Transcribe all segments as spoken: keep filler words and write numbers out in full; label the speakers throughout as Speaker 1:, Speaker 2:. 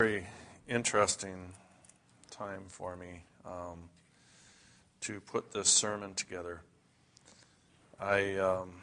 Speaker 1: Very interesting time for me um, to put this sermon together. I, um,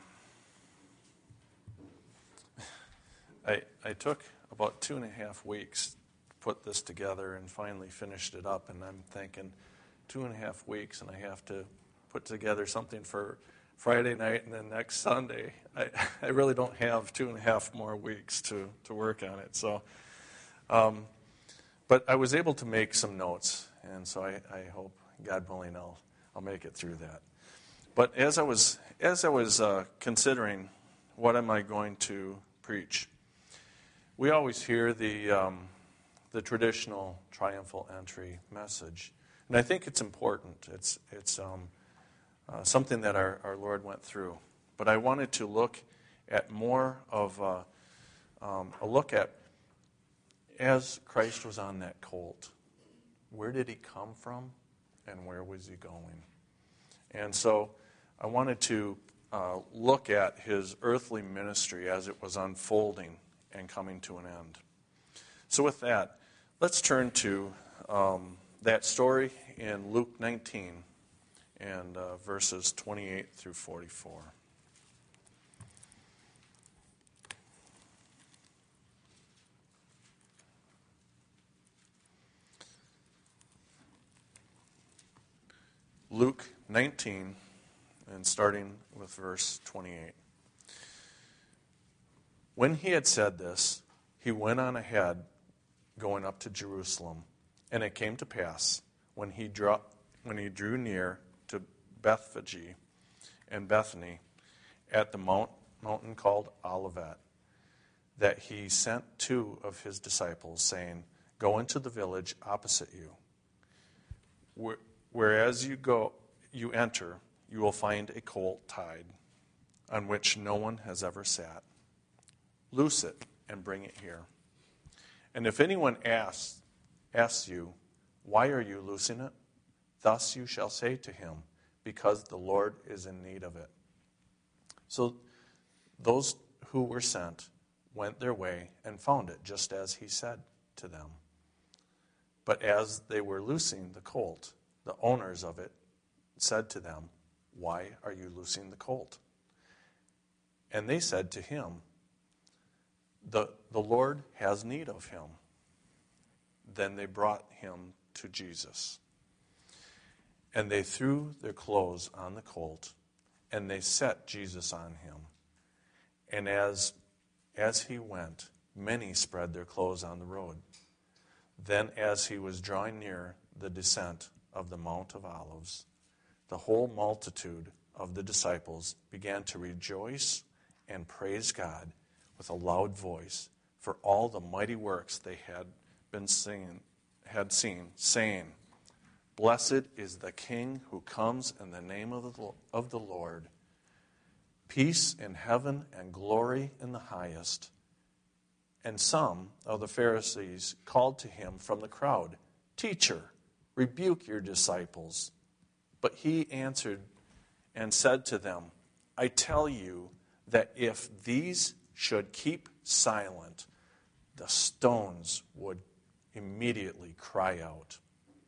Speaker 1: I I took about two and a half weeks to put this together and finally finished it up, and I'm thinking two and a half weeks and I have to put together something for Friday night and then next Sunday. I, I really don't have two and a half more weeks to, to work on it. So, um, but I was able to make some notes, and so I, I hope, God willing, I'll I'll make it through that. But as I was as I was uh, considering what am I going to preach, we always hear the um, the traditional triumphal entry message, and I think it's important. It's it's um, uh, something that our, our Lord went through. But I wanted to look at more of a, um, a look at, as Christ was on that colt, where did he come from and where was he going? And so I wanted to uh, look at his earthly ministry as it was unfolding and coming to an end. So with that, let's turn to um, that story in Luke nineteen and uh, verses twenty-eight through forty-four. Luke nineteen, and starting with verse twenty-eight. When he had said this, he went on ahead, going up to Jerusalem. And it came to pass, when he drew, when he drew near to Bethphage and Bethany, at the mount, mountain called Olivet, that he sent two of his disciples, saying, "Go into the village opposite you. Where, Whereas you go, you enter, you will find a colt tied, on which no one has ever sat. Loose it and bring it here. And if anyone asks, asks you, 'Why are you loosing it?' thus you shall say to him, 'Because the Lord is in need of it.'" So those who were sent went their way and found it just as he said to them. But as they were loosing the colt, the owners of it said to them, "Why are you loosing the colt?" And they said to him, The, the Lord has need of him." Then they brought him to Jesus. And they threw their clothes on the colt, and they set Jesus on him. And as, as he went, many spread their clothes on the road. Then as he was drawing near the descent of the Mount of Olives, the whole multitude of the disciples began to rejoice and praise God with a loud voice for all the mighty works they had been singing, had seen, saying, "Blessed is the King who comes in the name of the, of the Lord. Peace in heaven and glory in the highest." And some of the Pharisees called to him from the crowd, "Teacher, rebuke your disciples." But he answered and said to them, "I tell you that if these should keep silent, the stones would immediately cry out."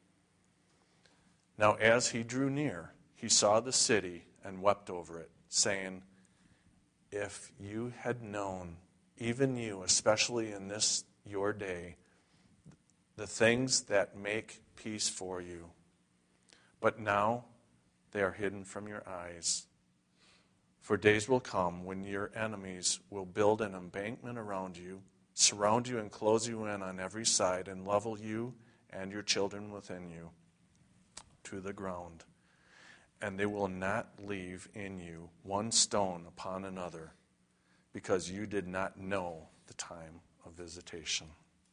Speaker 1: Now as he drew near, he saw the city and wept over it, saying, "If you had known, even you, especially in this your day, the things that make peace for you, but now they are hidden from your eyes. For days will come when your enemies will build an embankment around you, surround you and close you in on every side, and level you and your children within you to the ground. And they will not leave in you one stone upon another, because you did not know the time of visitation."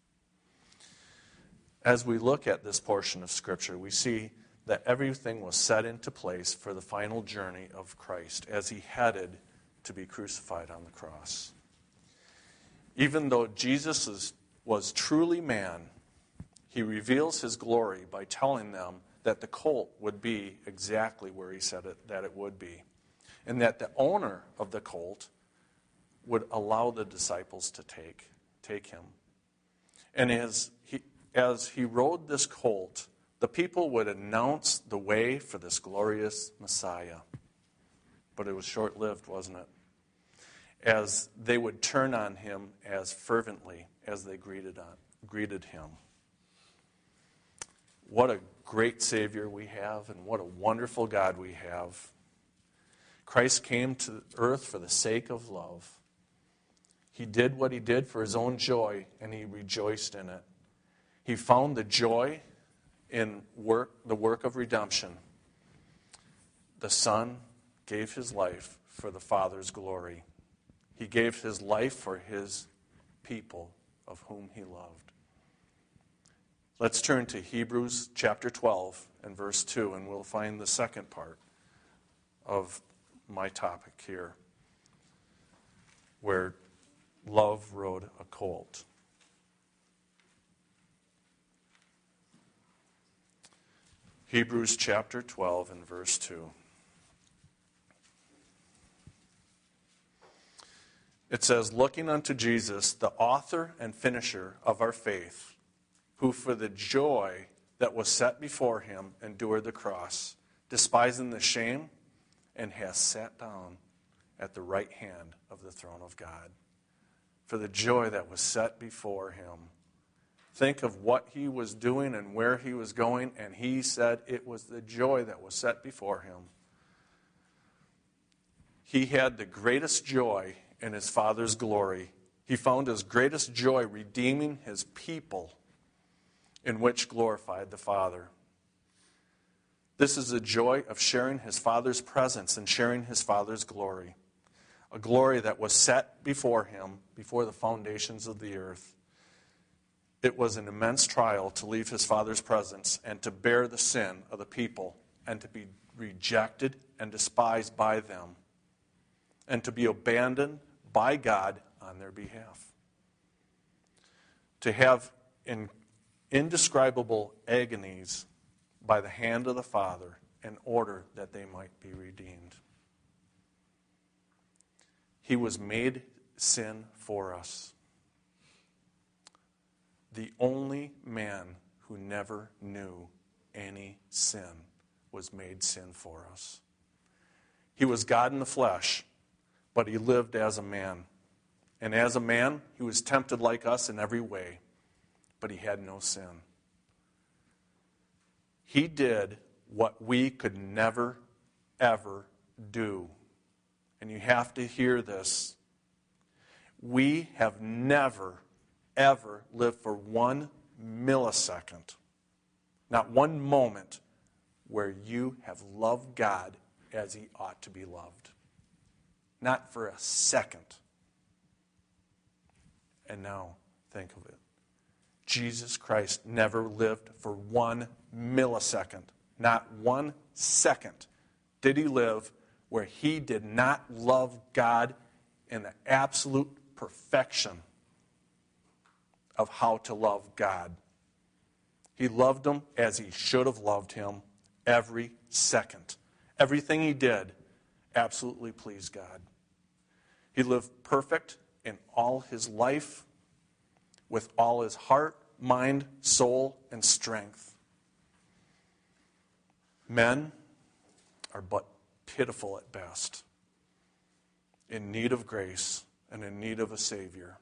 Speaker 1: As we look at this portion of Scripture, we see that everything was set into place for the final journey of Christ as he headed to be crucified on the cross. Even though Jesus is, was truly man, he reveals his glory by telling them that the colt would be exactly where he said it, that it would be, and that the owner of the colt would allow the disciples to take, take him. And as he as he rode this colt, the people would announce the way for this glorious Messiah. But it was short-lived, wasn't it? As they would turn on him as fervently as they greeted, on, greeted him. What a great Savior we have, and what a wonderful God we have. Christ came to earth for the sake of love. He did what he did for his own joy, and he rejoiced in it. He found the joy in work, the work of redemption. The Son gave his life for the Father's glory. He gave his life for his people of whom he loved. Let's turn to Hebrews chapter twelve and verse two, and we'll find the second part of my topic here, where love rode a colt. Hebrews chapter twelve and verse two. It says, looking unto Jesus, the author and finisher of our faith, who for the joy that was set before him endured the cross, despising the shame, and has sat down at the right hand of the throne of God. For the joy that was set before him. Think of what he was doing and where he was going, and he said it was the joy that was set before him. He had the greatest joy in his Father's glory. He found his greatest joy redeeming his people, in which glorified the Father. This is the joy of sharing his Father's presence and sharing his Father's glory. A glory that was set before him before the foundations of the earth. It was an immense trial to leave his Father's presence and to bear the sin of the people and to be rejected and despised by them and to be abandoned by God on their behalf. To have in indescribable agonies by the hand of the Father in order that they might be redeemed. He was made sin for us. The only man who never knew any sin was made sin for us. He was God in the flesh, but he lived as a man. And as a man, he was tempted like us in every way, but he had no sin. He did what we could never, ever do. And you have to hear this. We have never, ever lived for one millisecond, not one moment, where you have loved God as he ought to be loved. Not for a second. And now, think of it. Jesus Christ never lived for one millisecond. Not one second did he live where he did not love God in the absolute perfection of how to love God. He loved him as he should have loved him every second. Everything he did absolutely pleased God. He lived perfect in all his life, with all his heart, mind, soul, and strength. Men are but pitiful at best, in need of grace and in need of a Savior.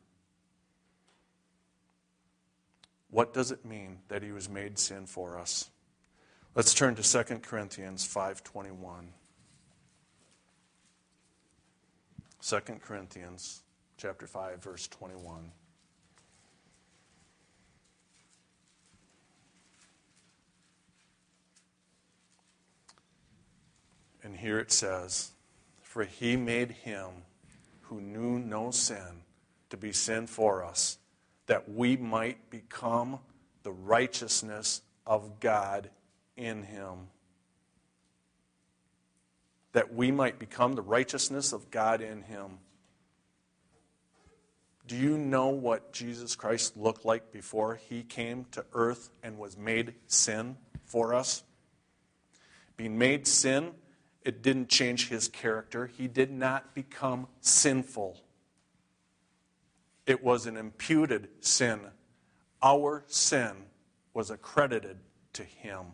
Speaker 1: What does it mean that he was made sin for us? Let's turn to Second Corinthians five twenty-one. Second Corinthians chapter five, verse twenty-one. And here it says, for he made him who knew no sin to be sin for us, that we might become the righteousness of God in him. That we might become the righteousness of God in him. Do you know what Jesus Christ looked like before he came to earth and was made sin for us? Being made sin, it didn't change his character. He did not become sinful. It was an imputed sin. Our sin was accredited to him.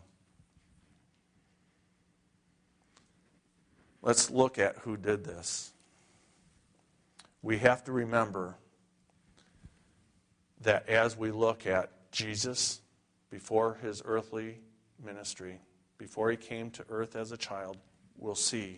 Speaker 1: Let's look at who did this. We have to remember that as we look at Jesus before his earthly ministry, before he came to earth as a child, we'll see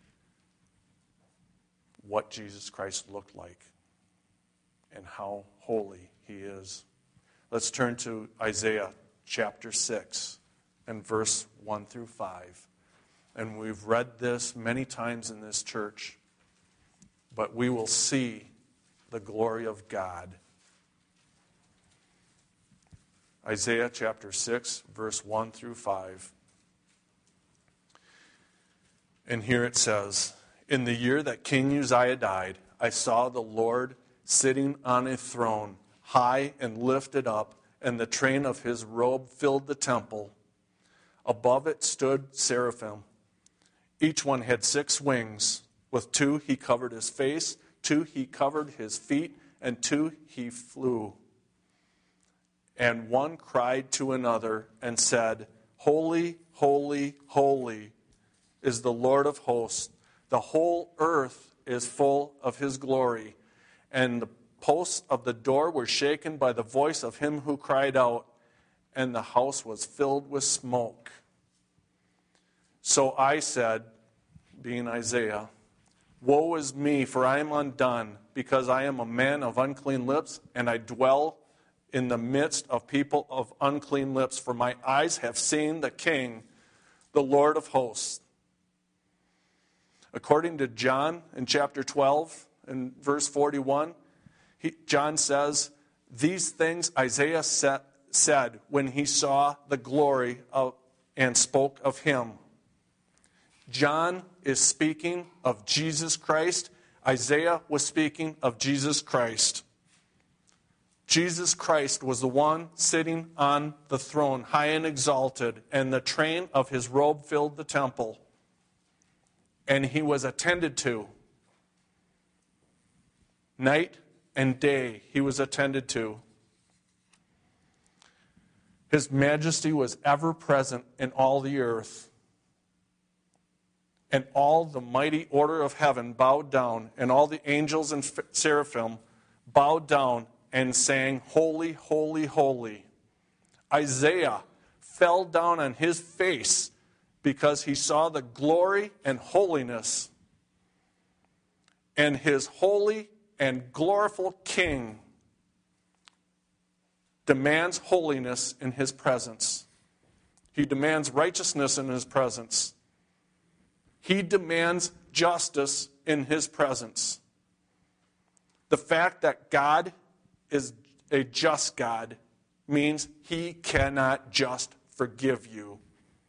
Speaker 1: what Jesus Christ looked like and how holy he is. Let's turn to Isaiah chapter six and verse one through five. And we've read this many times in this church, but we will see the glory of God. Isaiah chapter six, verse one through five. And here it says, "In the year that King Uzziah died, I saw the Lord sitting on a throne, high and lifted up, and the train of his robe filled the temple. Above it stood seraphim. Each one had six wings. With two he covered his face, two he covered his feet, and two he flew. And one cried to another and said, 'Holy, holy, holy is the Lord of hosts. The whole earth is full of his glory.' And the posts of the door were shaken by the voice of him who cried out, and the house was filled with smoke. So I said," being Isaiah, "Woe is me, for I am undone, because I am a man of unclean lips, and I dwell in the midst of people of unclean lips, for my eyes have seen the King, the Lord of hosts." According to John in chapter twelve, in verse forty-one, he, John says, "These things Isaiah set, said when he saw the glory of, and spoke of him." John is speaking of Jesus Christ. Isaiah was speaking of Jesus Christ. Jesus Christ was the one sitting on the throne, high and exalted, and the train of his robe filled the temple. And he was attended to. Night and day he was attended to. His majesty was ever present in all the earth. And all the mighty order of heaven bowed down, and all the angels and seraphim bowed down and sang, "Holy, holy, holy." Isaiah fell down on his face because he saw the glory and holiness. And his holy and glorified King demands holiness in his presence. He demands righteousness in his presence. He demands justice in his presence. The fact that God is a just God means he cannot just forgive you.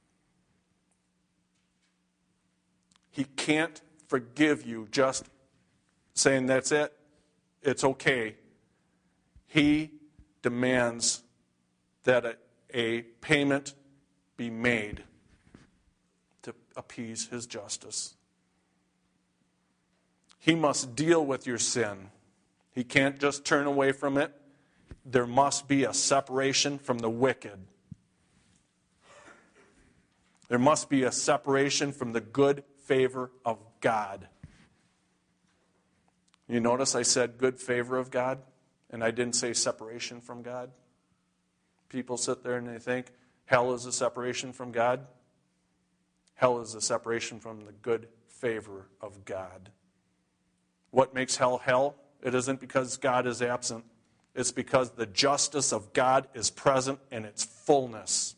Speaker 1: He can't forgive you just saying that's it, it's okay. He demands that a, a payment be made to appease his justice. He must deal with your sin. He can't just turn away from it. There must be a separation from the wicked. There must be a separation from the good favor of God. You notice I said good favor of God, and I didn't say separation from God. People sit there and they think hell is a separation from God. Hell is a separation from the good favor of God. What makes hell hell? It isn't because God is absent. It's because the justice of God is present in its fullness.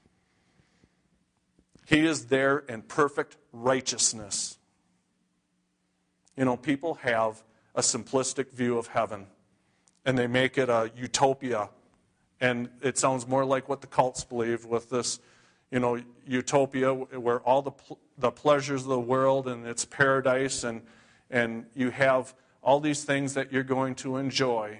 Speaker 1: He is there in perfect righteousness. You know, people have a simplistic view of heaven, and they make it a utopia. And it sounds more like what the cults believe with this, you know, utopia where all the pl- the pleasures of the world and its paradise, and and you have all these things that you're going to enjoy.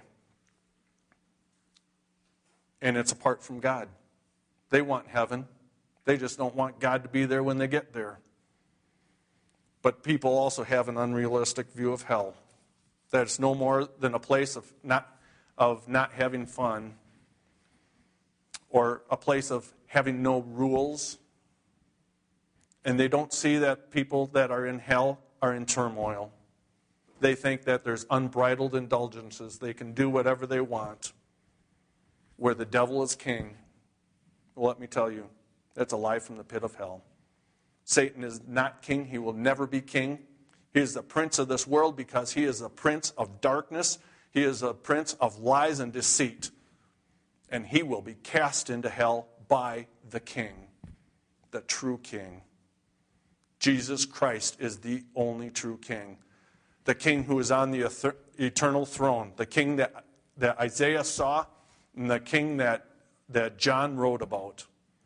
Speaker 1: And it's apart from God. They want heaven. They just don't want God to be there when they get there. But people also have an unrealistic view of hell. That it's no more than a place of not, of not having fun, or a place of having no rules. And they don't see that people that are in hell are in turmoil. They think that there's unbridled indulgences. They can do whatever they want. Where the devil is king. Well, let me tell you, that's a lie from the pit of hell. Satan is not king. He will never be king. He is the prince of this world because he is the prince of darkness. He is a prince of lies and deceit. And he will be cast into hell by the king, the true king. Jesus Christ is the only true king. The king who is on the eternal throne. The king that, that Isaiah saw and the king that, that John wrote about.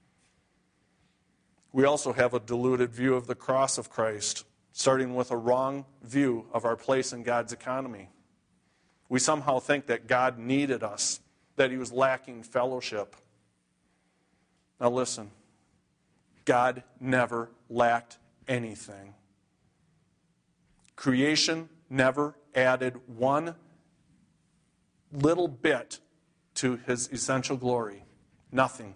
Speaker 1: We also have a diluted view of the cross of Christ, starting with a wrong view of our place in God's economy. We somehow think that God needed us, that he was lacking fellowship. Now listen, God never lacked anything. Creation never added one little bit to his essential glory. Nothing.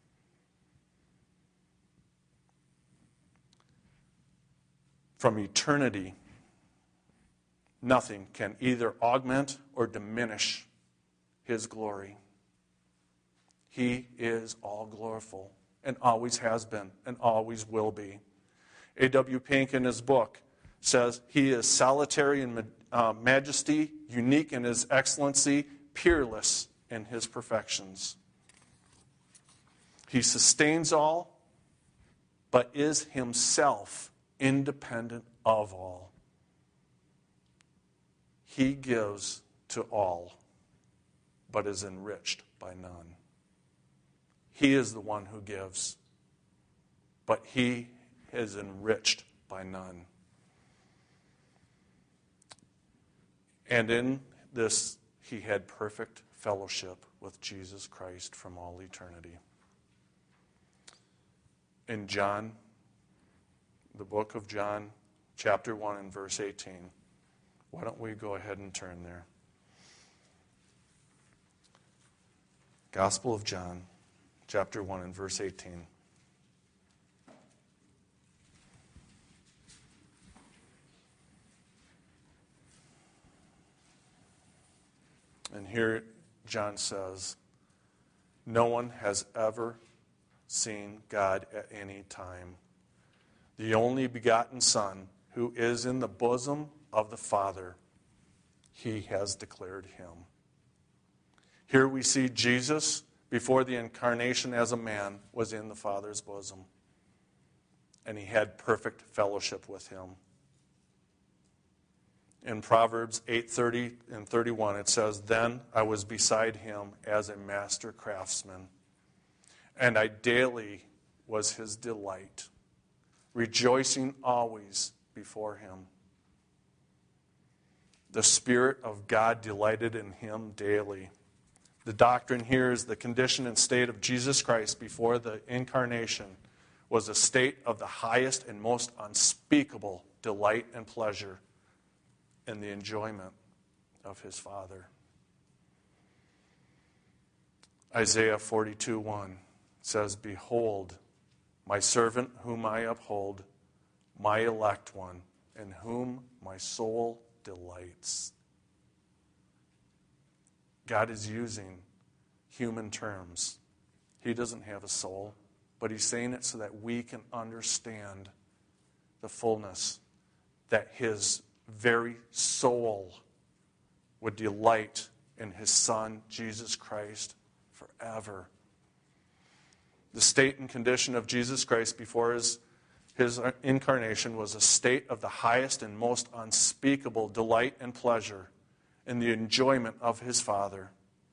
Speaker 1: From eternity, nothing can either augment or diminish his glory. He is all gloriful and always has been and always will be. A W Pink in his book says he is solitary in uh, majesty, unique in his excellency, peerless in his perfections. He sustains all, but is himself independent of all. He gives to all, but is enriched by none. He is the one who gives, but he is enriched by none. And in this, he had perfect fellowship with Jesus Christ from all eternity. In John, the book of John, chapter one and verse eighteen. Why don't we go ahead and turn there? Gospel of John, chapter one and verse eighteen. And here John says, no one has ever seen God at any time. The only begotten Son, who is in the bosom of the Father, he has declared him. Here we see Jesus, before the incarnation as a man, was in the Father's bosom. And he had perfect fellowship with him. In Proverbs eight thirty and thirty-one, it says, then I was beside him as a master craftsman, and I daily was his delight, rejoicing always before him. The Spirit of God delighted in him daily. The doctrine here is the condition and state of Jesus Christ before the incarnation was a state of the highest and most unspeakable delight and pleasure in the enjoyment of his Father. Isaiah forty-two one says, behold, my servant whom I uphold, my elect one, in whom my soul delights. God is using human terms. He doesn't have a soul, but he's saying it so that we can understand the fullness that his very soul would delight in his Son, Jesus Christ, forever. The state and condition of Jesus Christ before his, his incarnation was a state of the highest and most unspeakable delight and pleasure in the enjoyment of his Father.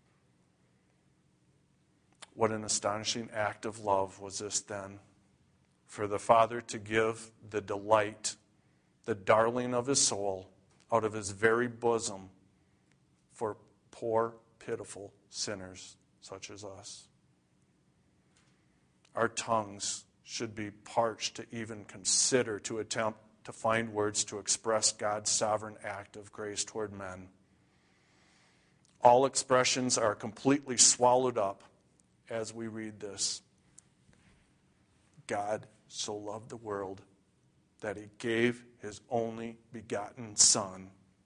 Speaker 1: What an astonishing act of love was this then, for the Father to give the delight, the darling of his soul, out of his very bosom for poor, pitiful sinners such as us. Our tongues should be parched to even consider to attempt to find words to express God's sovereign act of grace toward men. All expressions are completely swallowed up as we read this. God so loved the world that he gave his only begotten Son.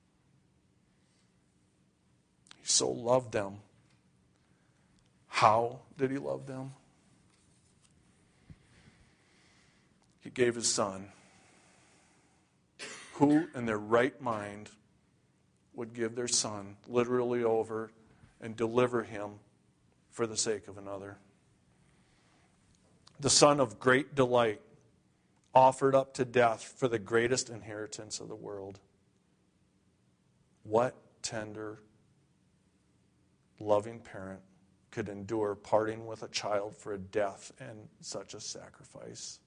Speaker 1: He so loved them. How did he love them? He gave his Son. Who in their right mind would give their son literally over and deliver him for the sake of another? The Son of great delight, offered up to death for the greatest inheritance of the world. What tender, loving parent could endure parting with a child for a death and such a sacrifice?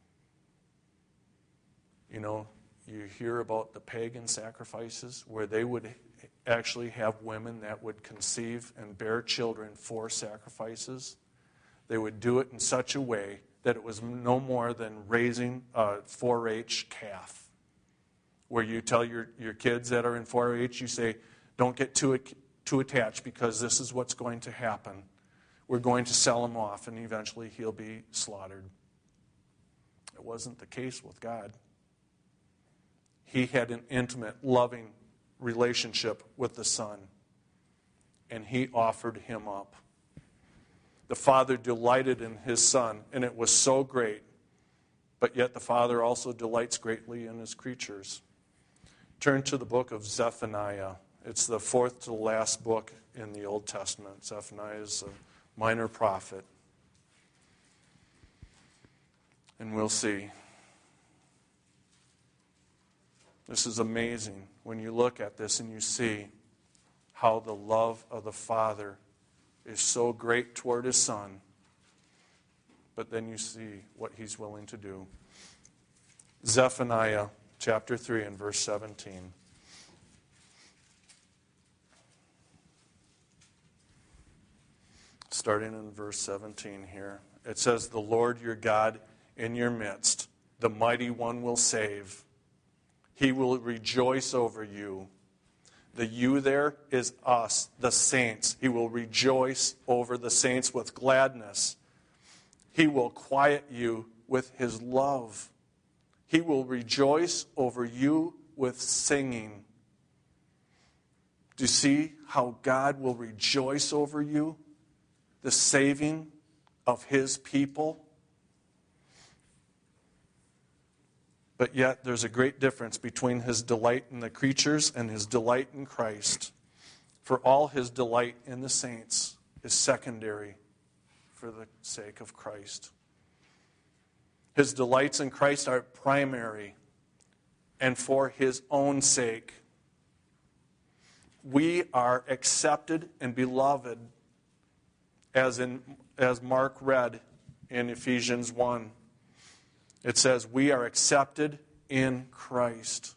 Speaker 1: You know, you hear about the pagan sacrifices where they would actually have women that would conceive and bear children for sacrifices. They would do it in such a way that it was no more than raising a four H calf, where you tell your, your kids that are in four H, you say, don't get too, too attached because this is what's going to happen. We're going to sell him off and eventually he'll be slaughtered. It wasn't the case with God. He had an intimate, loving relationship with the Son, and he offered him up. The Father delighted in his Son, and it was so great, but yet the Father also delights greatly in his creatures. Turn to the book of Zephaniah. It's the fourth to the last book in the Old Testament. Zephaniah is a minor prophet. And we'll see. This is amazing when you look at this and you see how the love of the Father is so great toward his Son, but then you see what he's willing to do. Zephaniah chapter three and verse seventeen. Starting in verse seventeen here. It says, "The Lord your God in your midst, the mighty one will save. He will rejoice over you." The you there is us, the saints. He will rejoice over the saints with gladness. He will quiet you with his love. He will rejoice over you with singing. Do you see how God will rejoice over you? The saving of his people. But yet there's a great difference between his delight in the creatures and his delight in Christ. For all his delight in the saints is secondary for the sake of Christ. His delights in Christ are primary and for his own sake. We are accepted and beloved, as in as Mark read in Ephesians one. It says, we are accepted in Christ.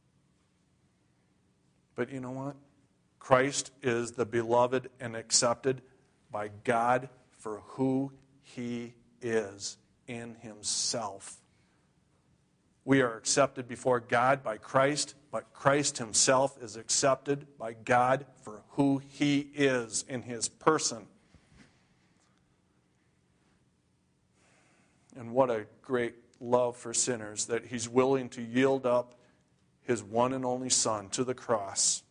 Speaker 1: But you know what? Christ is the beloved and accepted by God for who he is in himself. We are accepted before God by Christ, but Christ himself is accepted by God for who he is in his person. And what a great love for sinners, that he's willing to yield up his one and only Son to the cross.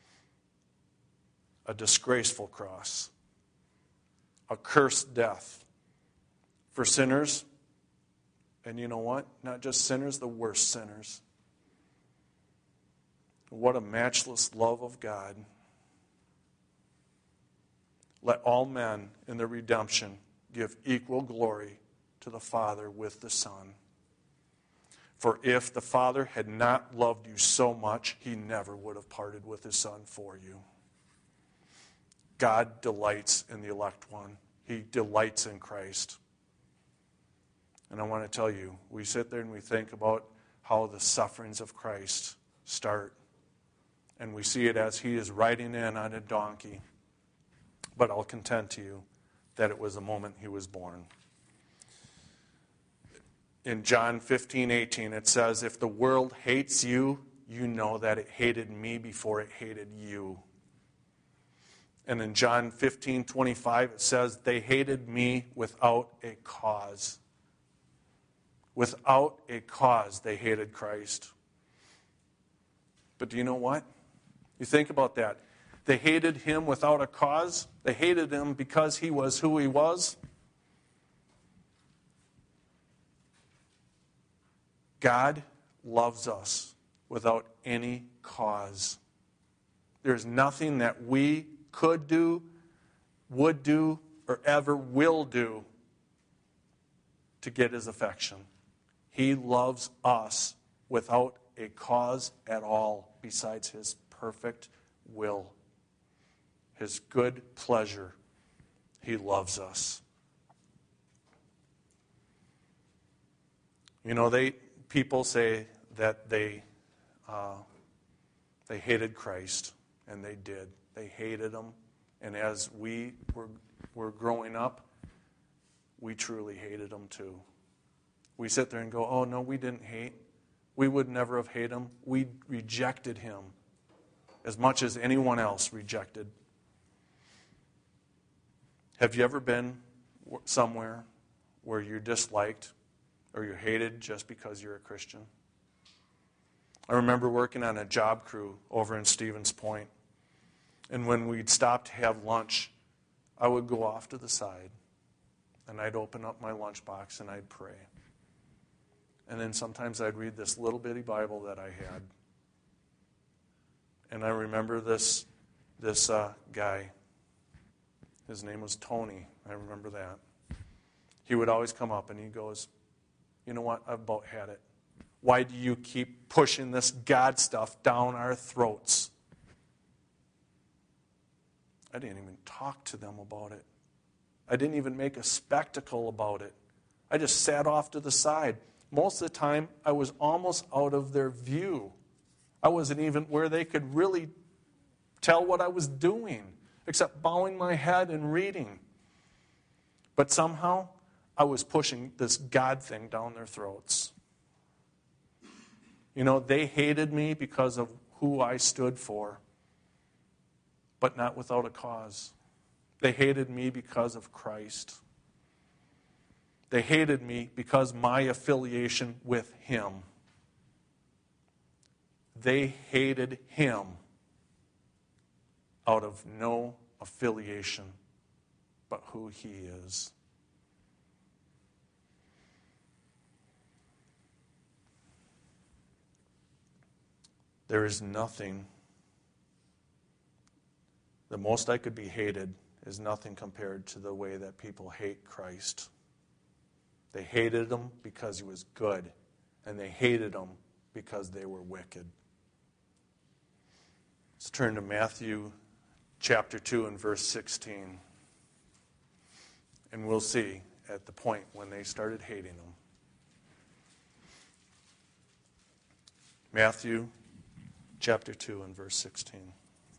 Speaker 1: A disgraceful cross. A cursed death. For sinners, and you know what? Not just sinners, the worst sinners. What a matchless love of God. Let all men in their redemption give equal glory to the Father with the Son. For if the Father had not loved you so much, he never would have parted with his Son for you. God delights in the elect one. He delights in Christ. And I want to tell you, we sit there and we think about how the sufferings of Christ start. And we see it as he is riding in on a donkey. But I'll contend to you that it was the moment he was born. In John fifteen eighteen, it says, if the world hates you, you know that it hated me before it hated you. And in John fifteen twenty-five, it says, they hated me without a cause. Without a cause, they hated Christ. But do you know what? You think about that. They hated him without a cause. They hated him because he was who he was. God loves us without any cause. There's nothing that we could do, would do, or ever will do to get his affection. He loves us without a cause at all besides his perfect will, his good pleasure. He loves us. You know, they people say that they uh, they hated Christ, and they did. They hated him, and as we were were growing up, we truly hated him too. We sit there and go, "Oh no, we didn't hate. We would never have hated him. We rejected him as much as anyone else rejected." Have you ever been somewhere where you're disliked or you're hated just because you're a Christian? I remember working on a job crew over in Stevens Point. And when we'd stop to have lunch, I would go off to the side and I'd open up my lunchbox and I'd pray. And then sometimes I'd read this little bitty Bible that I had. And I remember this, this uh, guy. His name was Tony. I remember that. He would always come up and he goes, "You know what? I've about had it. Why do you keep pushing this God stuff down our throats?" I didn't even talk to them about it. I didn't even make a spectacle about it. I just sat off to the side. Most of the time, I was almost out of their view. I wasn't even where they could really tell what I was doing, except bowing my head and reading. But somehow, I was pushing this God thing down their throats. You know, they hated me because of who I stood for, but not without a cause. They hated me because of Christ. They hated me because my affiliation with him. They hated him out of no affiliation but who he is. There is nothing, the most I could be hated is nothing compared to the way that people hate Christ. They hated him because he was good, and they hated him because they were wicked. Let's turn to Matthew chapter two and verse sixteen. And we'll see at the point when they started hating him. Matthew chapter two and verse sixteen.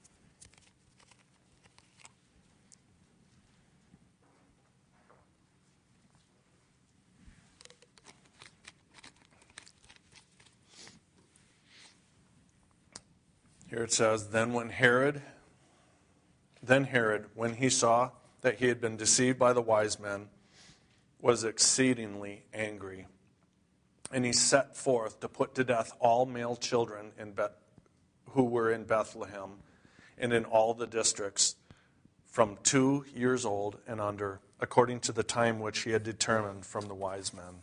Speaker 1: Here it says, Then when Herod, then Herod, when he saw that he had been deceived by the wise men, was exceedingly angry. And he set forth to put to death all male children in Beth, who were in Bethlehem and in all the districts from two years old and under, according to the time which he had determined from the wise men.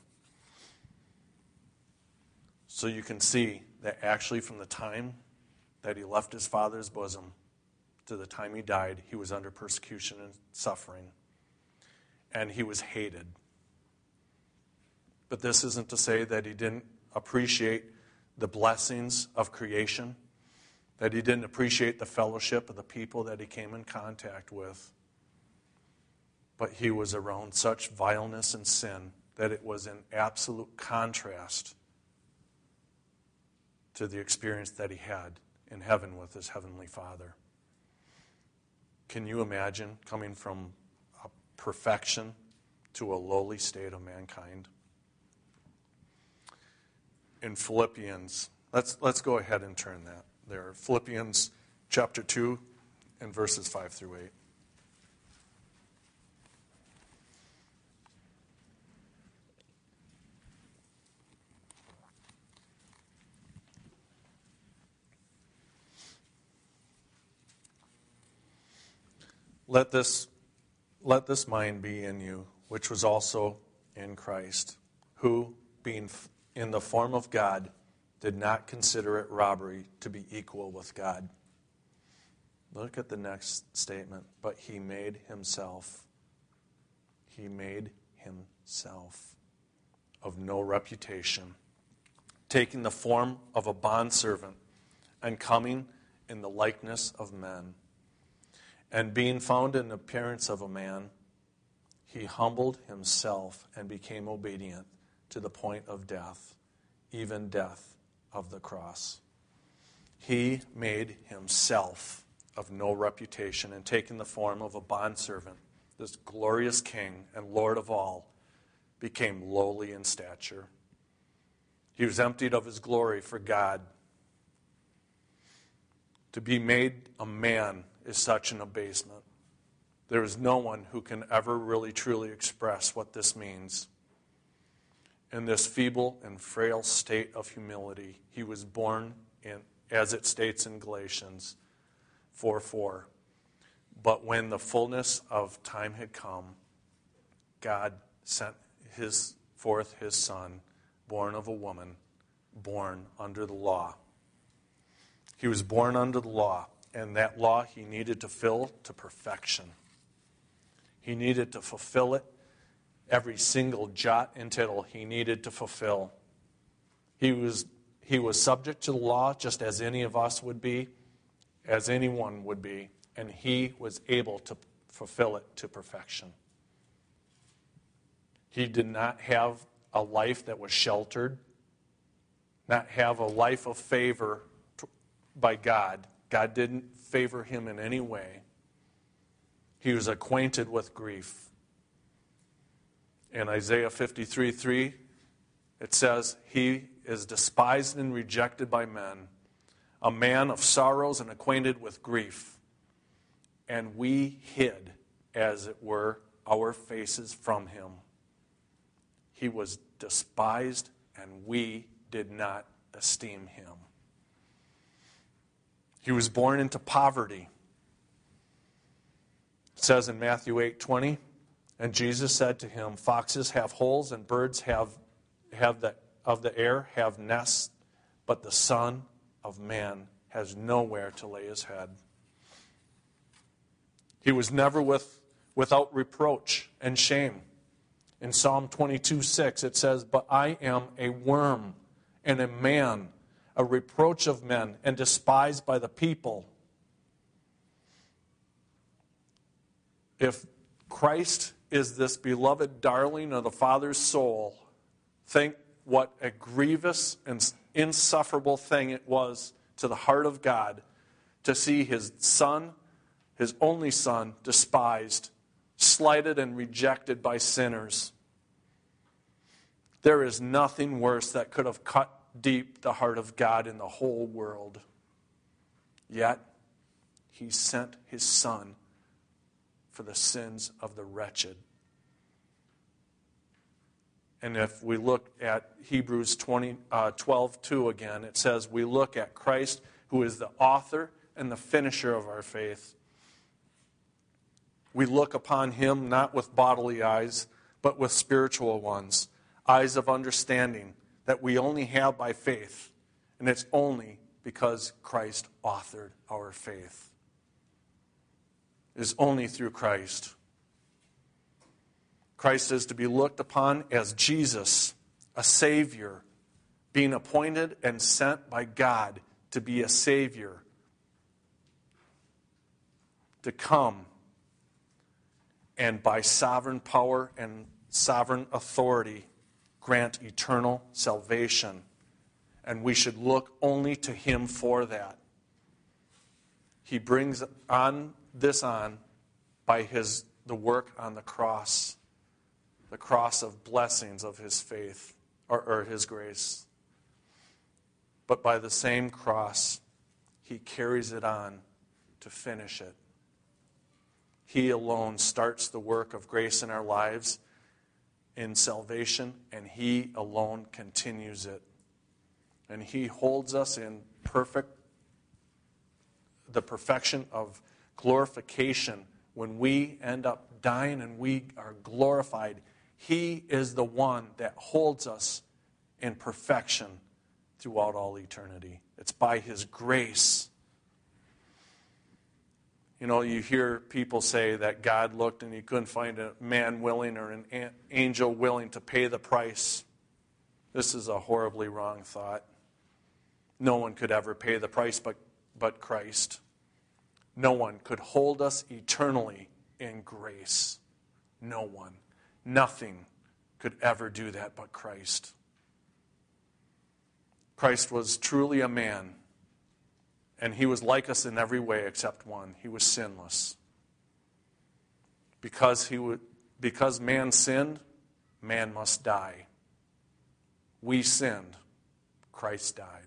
Speaker 1: So you can see that actually from the time that he left his father's bosom to the time he died, he was under persecution and suffering. And he was hated. But this isn't to say that he didn't appreciate the blessings of creation, that he didn't appreciate the fellowship of the people that he came in contact with. But he was around such vileness and sin that it was in absolute contrast to the experience that he had in heaven with his heavenly Father. Can you imagine coming from a perfection to a lowly state of mankind? In Philippians, let's let's go ahead and turn that there. Philippians chapter two in verses five through eight. Let this, let this mind be in you, which was also in Christ, who, being in the form of God, did not consider it robbery to be equal with God. Look at the next statement. But he made himself, he made himself of no reputation, taking the form of a bondservant and coming in the likeness of men. And being found in appearance of a man, he humbled himself and became obedient to the point of death, even death of the cross. He made himself of no reputation, and taking the form of a bondservant, this glorious King and Lord of all, became lowly in stature. He was emptied of his glory for God. To be made a man is such an abasement. There is no one who can ever really truly express what this means. In this feeble and frail state of humility, he was born in, as it states in Galatians four four. But when the fullness of time had come, God sent his forth his Son, born of a woman, born under the law. He was born under the law, and that law he needed to fill to perfection. He needed to fulfill it. Every single jot and tittle he needed to fulfill. He was, he was subject to the law just as any of us would be, as anyone would be, and he was able to fulfill it to perfection. He did not have a life that was sheltered, not have a life of favor by God. God didn't favor him in any way. He was acquainted with grief. In Isaiah fifty-three three, it says, he is despised and rejected by men, a man of sorrows and acquainted with grief. And we hid, as it were, our faces from him. He was despised, and we did not esteem him. He was born into poverty. It says in Matthew eight twenty, and Jesus said to him, foxes have holes and birds have, have the, of the air have nests, but the Son of Man has nowhere to lay his head. He was never with, without reproach and shame. In Psalm twenty-two six it says, but I am a worm and a man, a reproach of men, and despised by the people. If Christ is this beloved darling of the Father's soul, think what a grievous and insufferable thing it was to the heart of God to see his Son, his only Son, despised, slighted, and rejected by sinners. There is nothing worse that could have cut deep the heart of God in the whole world. Yet, he sent his Son for the sins of the wretched. And if we look at Hebrews twenty, uh, twelve two again, it says, we look at Christ, who is the author and the finisher of our faith. We look upon him not with bodily eyes, but with spiritual ones, eyes of understanding that we only have by faith. And it's only because Christ authored our faith. It is only through Christ. Christ is to be looked upon as Jesus, a Savior, being appointed and sent by God to be a Savior, to come and by sovereign power and sovereign authority grant eternal salvation. And we should look only to him for that. He brings on this on by his the work on the cross, the cross of blessings of his faith, or, or his grace. But by the same cross, he carries it on to finish it He alone starts the work of grace in our lives in salvation, and He alone continues it. And He holds us in perfect, the perfection of glorification. When we end up dying and we are glorified, He is the one that holds us in perfection throughout all eternity. It's by His grace. You know, you hear people say that God looked and He couldn't find a man willing or an angel willing to pay the price. This is a horribly wrong thought. No one could ever pay the price but, but Christ. No one could hold us eternally in grace. No one. Nothing could ever do that but Christ. Christ was truly a man, and He was like us in every way except one. He was sinless. Because he would, because man sinned, man must die. We sinned. Christ died.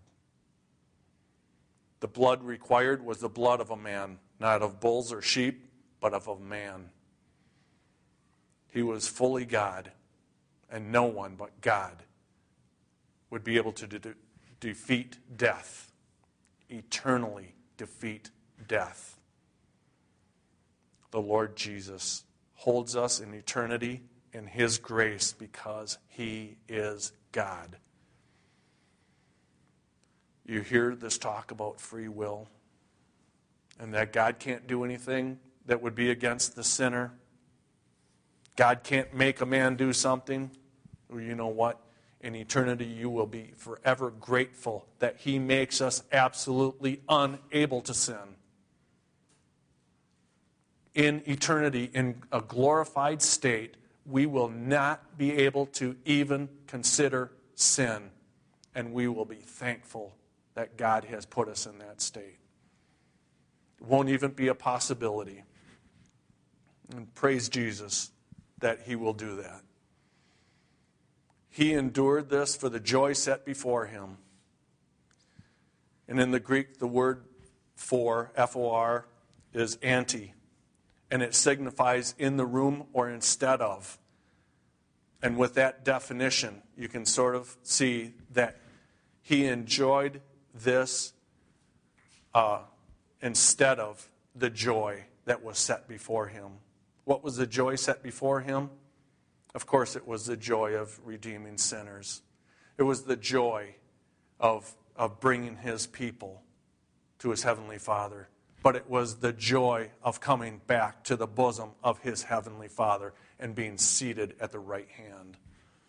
Speaker 1: The blood required was the blood of a man, not of bulls or sheep, but of a man. He was fully God, and no one but God would be able to de- defeat death, eternally defeat death. The Lord Jesus holds us in eternity in His grace because He is God. You hear this talk about free will and that God can't do anything that would be against the sinner. God can't make a man do something. Well, you know what? In eternity, you will be forever grateful that He makes us absolutely unable to sin. In eternity, in a glorified state, we will not be able to even consider sin. And we will be thankful that God has put us in that state. It won't even be a possibility. And praise Jesus that He will do that. He endured this for the joy set before Him. And in the Greek, the word for, F O R, is anti. And it signifies in the room or instead of. And with that definition, you can sort of see that He enjoyed this uh, instead of the joy that was set before Him. What was the joy set before Him? Of course, it was the joy of redeeming sinners. It was the joy of, of bringing His people to His Heavenly Father. But it was the joy of coming back to the bosom of His Heavenly Father and being seated at the right hand.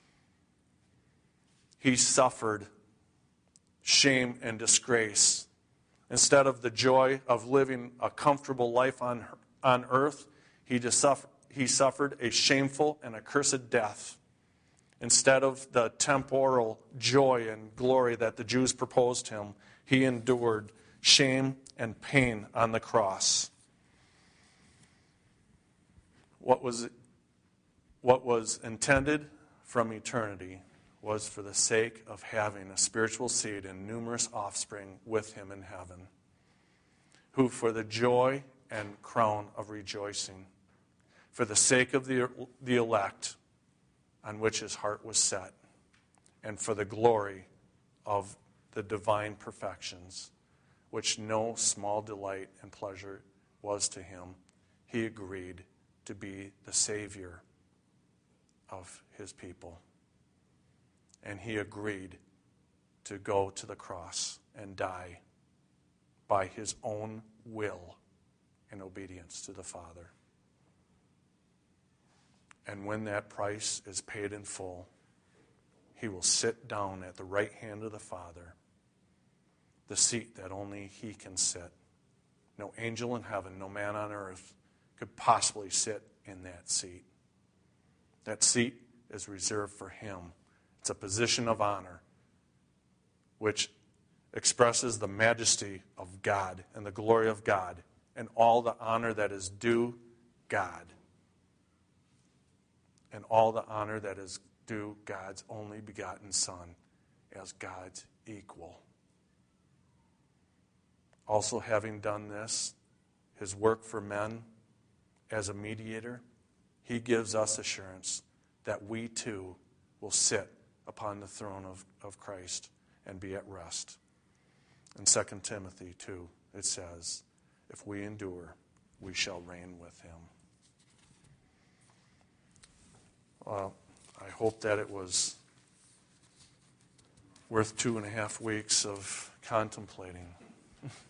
Speaker 1: He suffered shame and disgrace. Instead of the joy of living a comfortable life on, on earth, he, just suffered, he suffered a shameful and accursed death. Instead of the temporal joy and glory that the Jews proposed Him, He endured shame and pain on the cross. What was, what was intended from eternity was for the sake of having a spiritual seed and numerous offspring with Him in heaven, who for the joy and crown of rejoicing, for the sake of the, the elect on which His heart was set, and for the glory of the divine perfections, which no small delight and pleasure was to Him, He agreed to be the Savior of His people. And He agreed to go to the cross and die by His own will in obedience to the Father. And when that price is paid in full, He will sit down at the right hand of the Father, the seat that only He can sit. No angel in heaven, no man on earth could possibly sit in that seat. That seat is reserved for Him. It's a position of honor which expresses the majesty of God and the glory of God and all the honor that is due God and all the honor that is due God's only begotten Son as God's equal. Also, having done this, His work for men, as a mediator, he gives us assurance that we too will sit upon the throne of, of Christ and be at rest. In Second Timothy two, it says, if we endure, we shall reign with him. Well, I hope that it was worth two and a half weeks of contemplating.